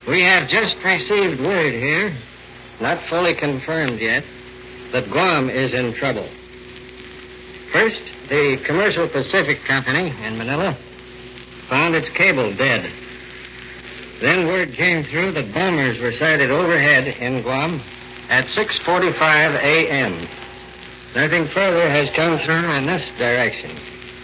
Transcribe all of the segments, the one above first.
We have just received word here, not fully confirmed yet, that Guam is in trouble. First, the Commercial Pacific Company in Manila found its cable dead. Then word came through that bombers were sighted overhead in Guam at 6:45 a.m. Nothing further has come through in this direction.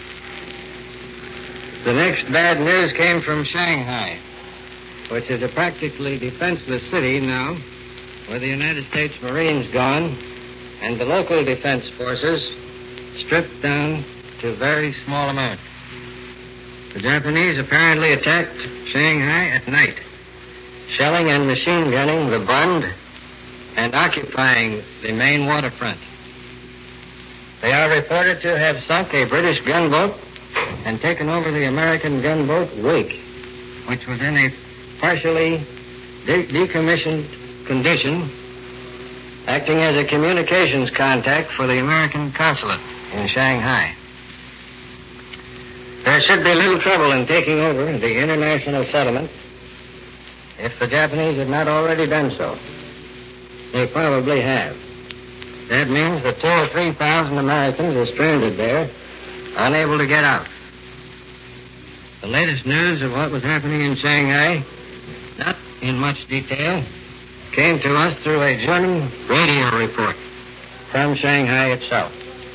The next bad news came from Shanghai, which is a practically defenseless city now, with the United States Marines gone and the local defense forces stripped down to very small amounts. The Japanese apparently attacked Shanghai at night, shelling and machine gunning the Bund and occupying the main waterfront. They are reported to have sunk a British gunboat and taken over the American gunboat Wake, which was in a partially decommissioned condition, acting as a communications contact for the American consulate in Shanghai. There should be little trouble in taking over the international settlement if the Japanese had not already done so. They probably have. That means that 2,000 or 3,000 Americans are stranded there, unable to get out. The latest news of what was happening in Shanghai, not in much detail, came to us through a German radio report from Shanghai itself.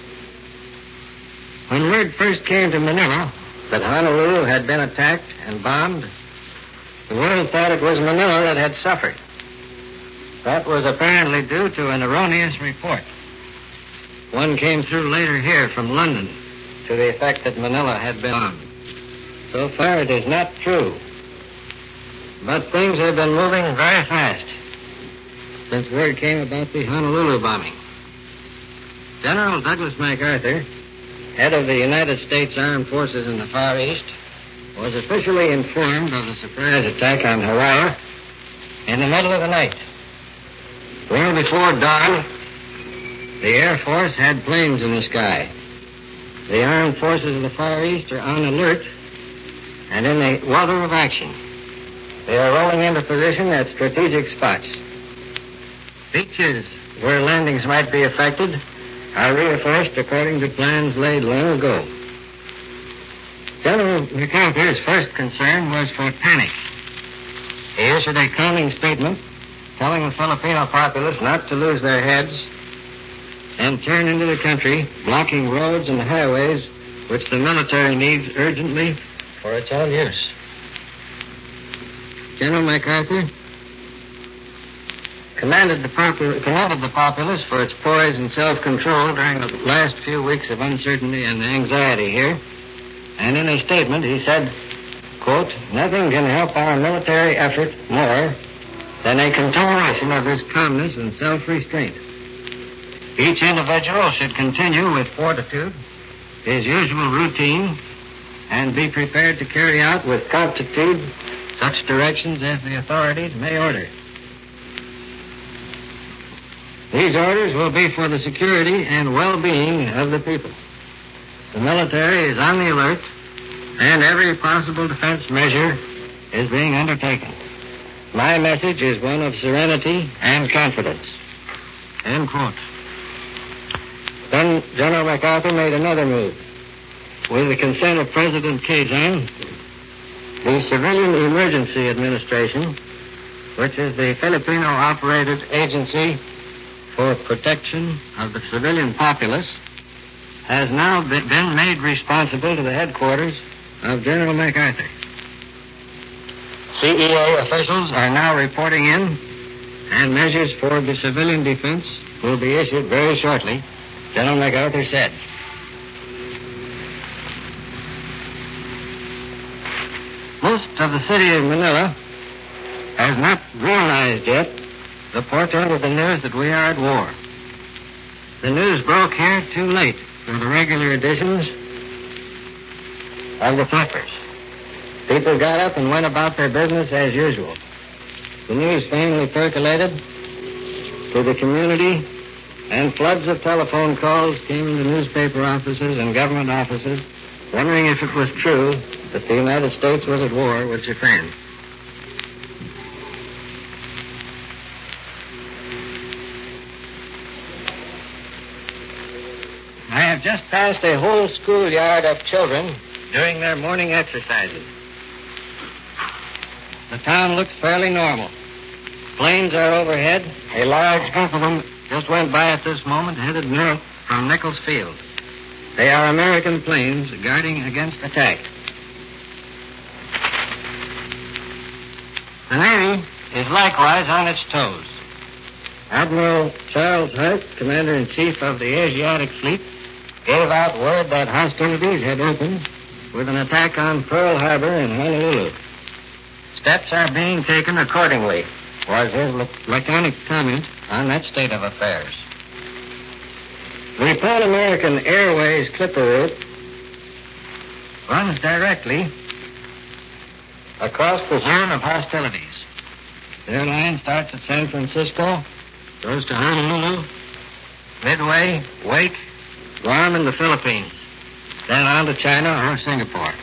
When word first came to Manila that Honolulu had been attacked and bombed, the world thought it was Manila that had suffered. That was apparently due to an erroneous report. One came through later here from London to the effect that Manila had been bombed. So far, it is not true. But things have been moving very fast since word came about the Honolulu bombing. General Douglas MacArthur, head of the United States Armed Forces in the Far East, was officially informed of the surprise attack on Hawaii in the middle of the night. Well before dawn, the Air Force had planes in the sky. The Armed Forces of the Far East are on alert and in the welter of action. They are rolling into position at strategic spots. Beaches where landings might be affected are reinforced according to plans laid long ago. General MacArthur's first concern was for panic. He issued a calming statement telling the Filipino populace not to lose their heads and turn into the country, blocking roads and highways which the military needs urgently for its own use. General MacArthur commanded the populace for its poise and self-control during the last few weeks of uncertainty and anxiety here. And in a statement, he said, quote, "Nothing can help our military effort more than a continuation of this calmness and self-restraint. Each individual should continue with fortitude his usual routine and be prepared to carry out with promptitude such directions as the authorities may order. These orders will be for the security and well-being of the people. The military is on the alert, and every possible defense measure is being undertaken. My message is one of serenity and confidence." End quote. Then General MacArthur made another move. With the consent of President Quezon, the Civilian Emergency Administration, which is the Filipino-operated agency for protection of the civilian populace, has now been made responsible to the headquarters of General MacArthur. CEA officials are now reporting in, and measures for the civilian defense will be issued very shortly, General MacArthur said. Most of the city of Manila has not realized yet the portent of the news that we are at war. The news broke here too late for the regular editions of the papers. People got up and went about their business as usual. The news finally percolated to the community, and floods of telephone calls came into newspaper offices and government offices, wondering if it was true that the United States was at war with Japan. have just passed a whole schoolyard of children doing their morning exercises. The town looks fairly normal. Planes are overhead. A large group of them just went by at this moment, headed north from Nichols Field. They are American planes guarding against attack. The Navy is likewise on its toes. Admiral Charles Hart, Commander-in-Chief of the Asiatic Fleet, gave out word that hostilities had opened with an attack on Pearl Harbor in Honolulu. Steps are being taken accordingly, was his laconic comment on that state of affairs. The Pan American Airways Clipper route runs directly across the zone of hostilities. Their line starts at San Francisco, goes to Honolulu, Midway, Wake, Guam, and the Philippines, then on to China or Singapore.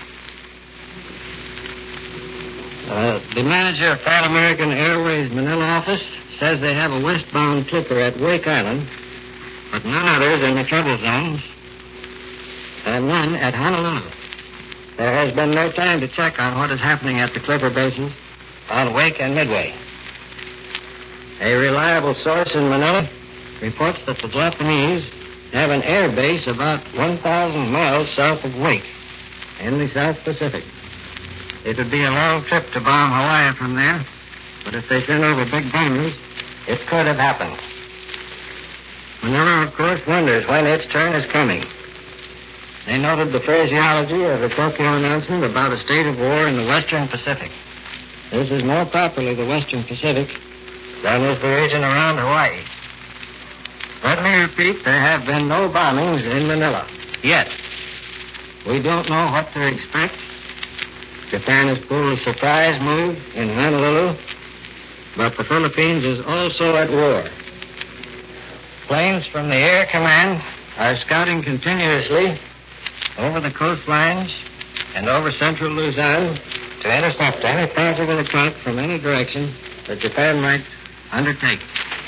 The manager of Pan American Airways Manila office says they have a westbound clipper at Wake Island, but none others in the trouble zones, and none at Honolulu. There has been no time to check on what is happening at the clipper bases on Wake and Midway. A reliable source in Manila reports that the Japanese have an air base about 1,000 miles south of Wake in the South Pacific. It would be a long trip to bomb Hawaii from there, but if they sent over big bombers, it could have happened. Manila, of course, wonders when its turn is coming. They noted the phraseology of the Tokyo announcement about a state of war in the Western Pacific. This is more properly the Western Pacific than is the region around Hawaii. Let me repeat, there have been no bombings in Manila yet. We don't know what to expect. Japan has pulled a surprise move in Honolulu, but the Philippines is also at war. Planes from the Air Command are scouting continuously over the coastlines and over central Luzon to intercept any possible attack from any direction that Japan might undertake.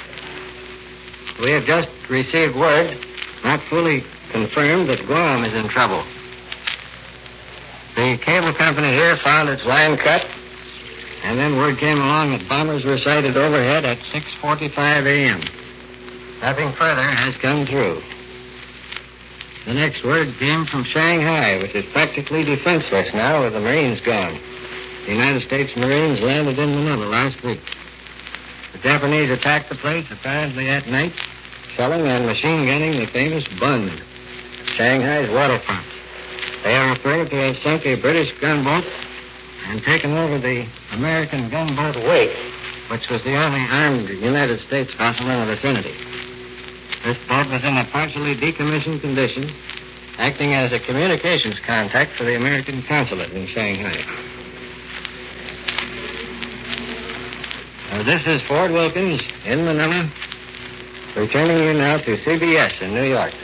We have just received word, not fully confirmed, that Guam is in trouble. The cable company here found its line cut, and then word came along that bombers were sighted overhead at 6:45 a.m. Nothing further has come through. The next word came from Shanghai, which is practically defenseless now with the Marines gone. The United States Marines landed in Manila last week. The Japanese attacked the place apparently at night, shelling and machine gunning the famous Bund, Shanghai's waterfront. They are afraid to have sunk a British gunboat and taken over the American gunboat Wake, which was the only armed United States vessel in the vicinity. This boat was in a partially decommissioned condition, acting as a communications contact for the American consulate in Shanghai. This is Ford Wilkins in Manila, returning you now to CBS in New York.